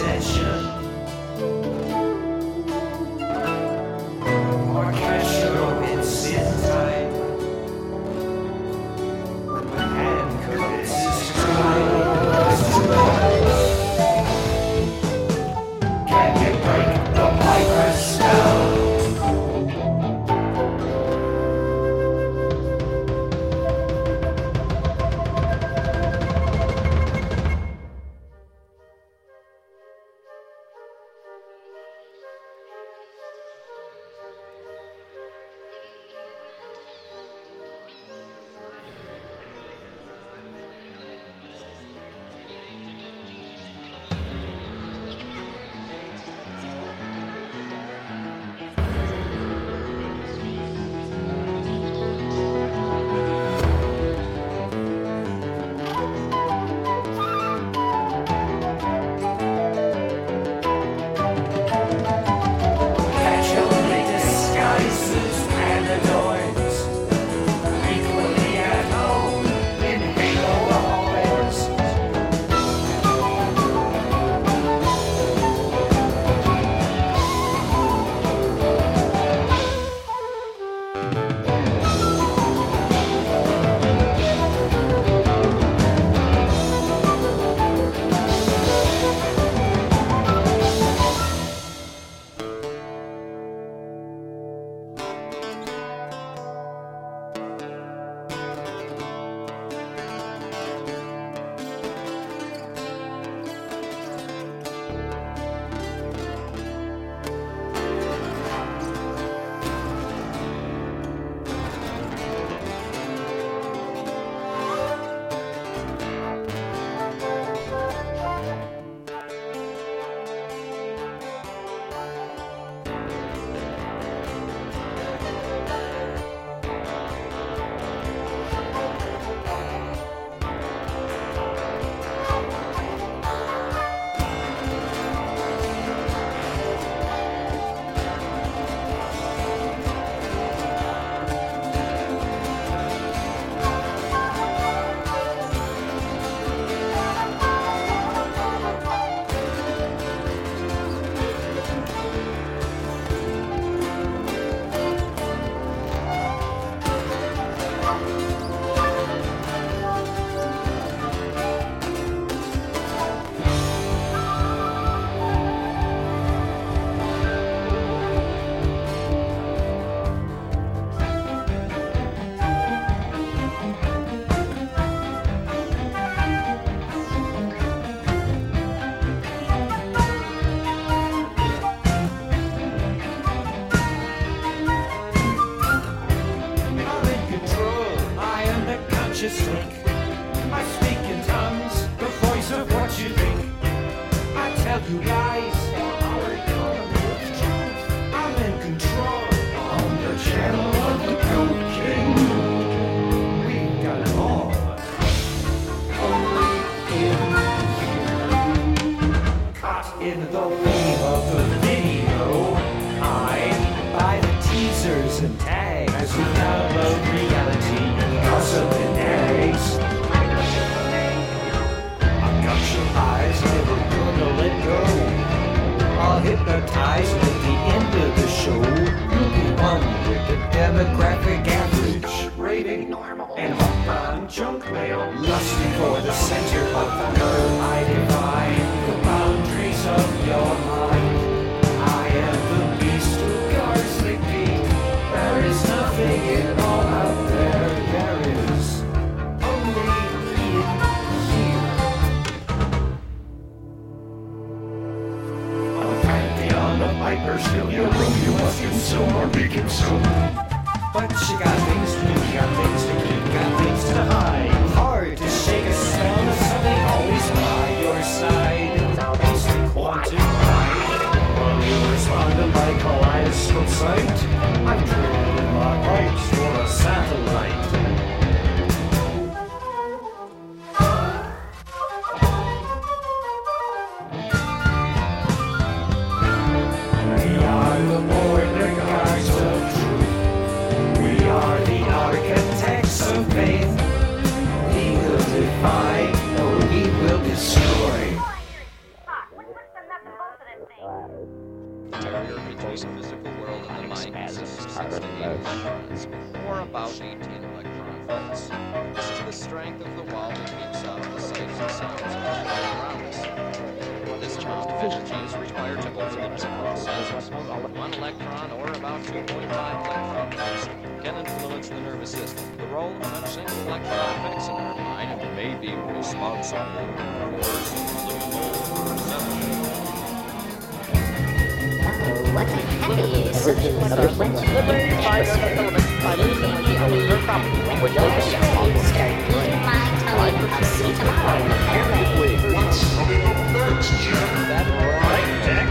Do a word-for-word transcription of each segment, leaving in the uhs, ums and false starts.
attention. Or catch your wits in time. And commit this crime. Can you break the Piper's spell? I speak in tongues, the voice of what you think. I tell you lies, I'm in control. On the channel of the Goat King, we've got it all. Only in here, caught in the weave of the video. I buy the teasers and tags as we download reality. Gossip and eggs. I've got your eyes, never gonna let go. I'll hypnotize at the end of the show. You'll be one with the demographic average rating normal and hop on junk mail. Lusting for the center of the curve, I define the boundaries of your mind. I am the beast who guards the gate. There is nothing in all out there. There is only in here. On the pantheon of vipers, fill your room. You must consume or be consumed. But you got things to do, you got things to keep, got things to hide. Hard to shake a spell of something always by your most physical world in the mind consists of six to eight electrons, or about eighteen electron volts. This is the strength of the wall that keeps out the sights and sounds of the world around us. This amount of energy is required to open the temporal senses. One electron, or about two point five electron volts, can influence the nervous system. The role of such single electron effects in our mind may be responsible for perception. What a happy social sequence. Liberty fighter element fighters energy on your property. When you're ready, start eating my tummy. I'll see you tomorrow in the better way. That right, Jack.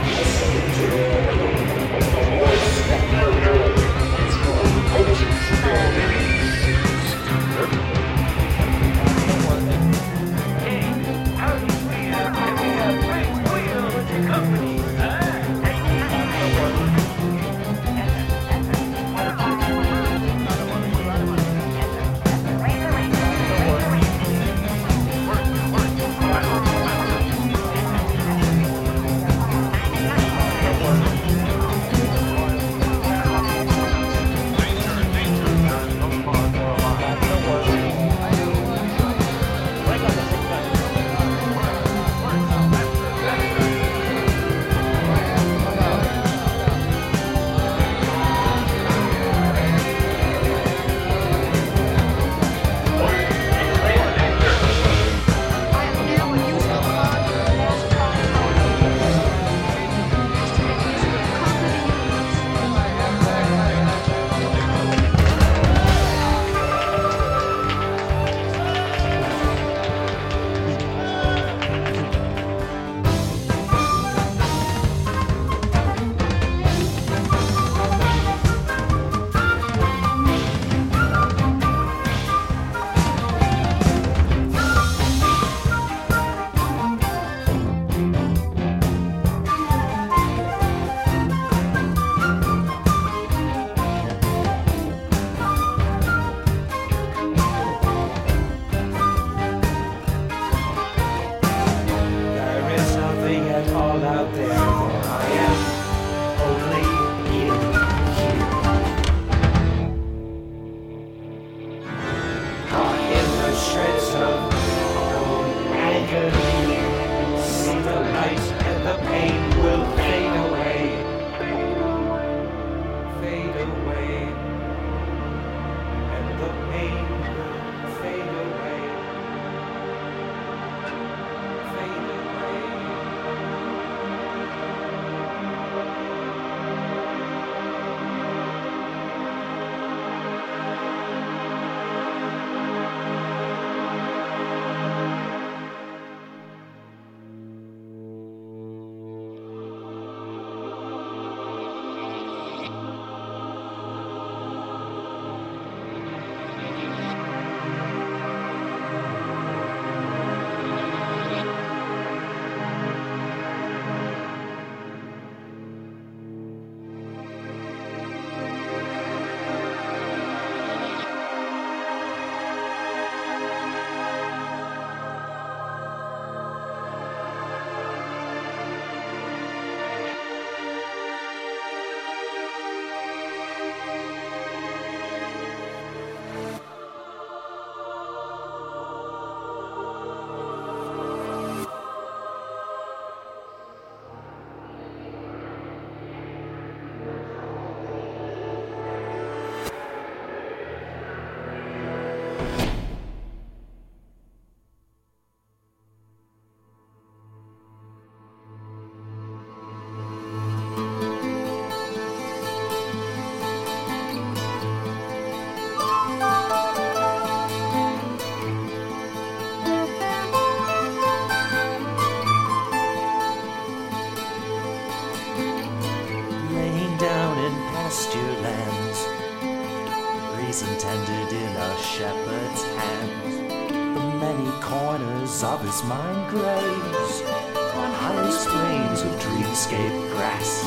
Intended in a shepherd's hand, the many corners of his mind graze on highest plains of dreamscape grass,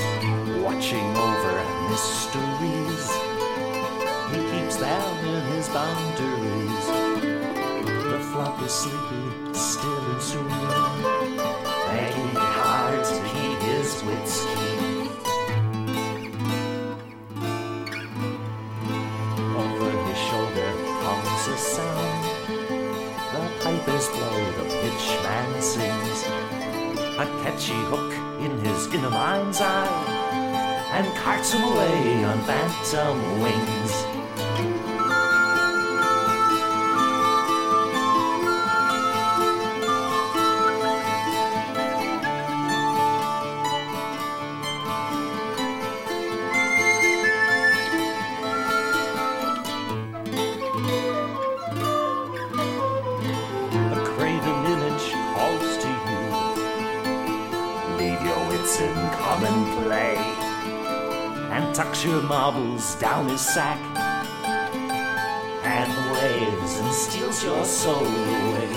watching over mysteries. He keeps them in his boundaries. The flock is sleepy, still and serene, begging hard to keep his wits keen. the sound. The pipers blow, the pitchman sings, a catchy hook in his inner mind's eye, and carts him away on phantom wings. Tucks your marbles down his sack and waves and steals your soul away.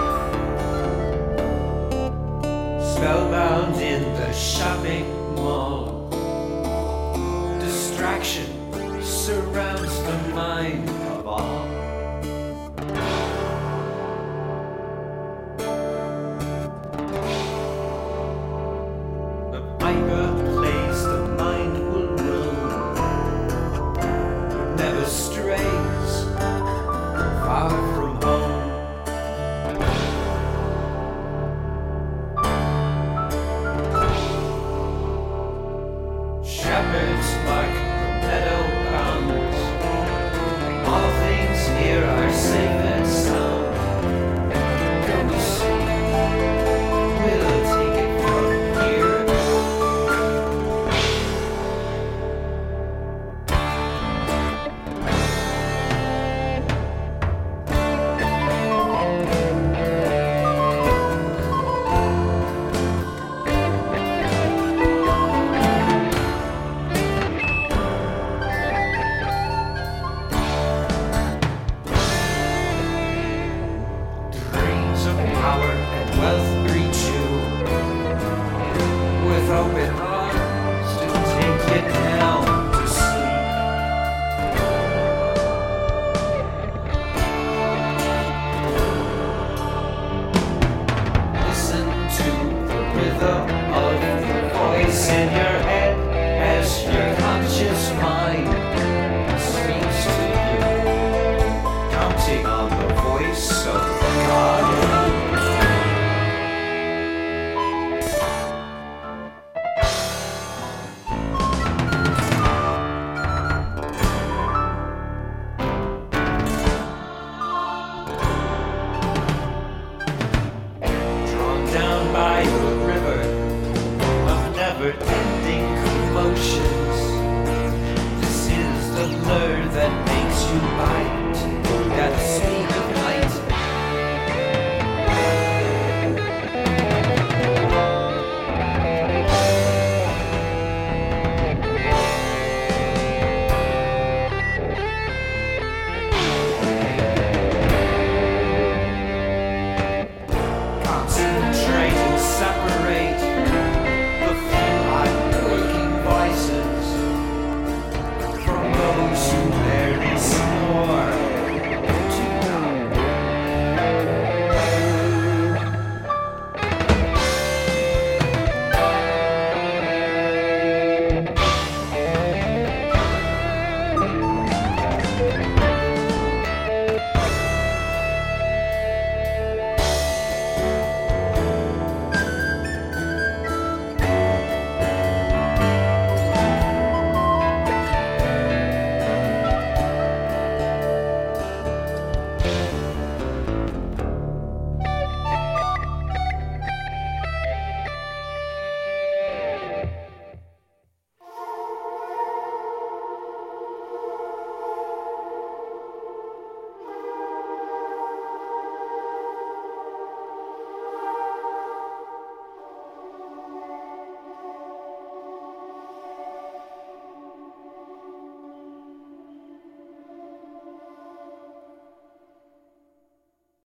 Spellbound in the shopping mall,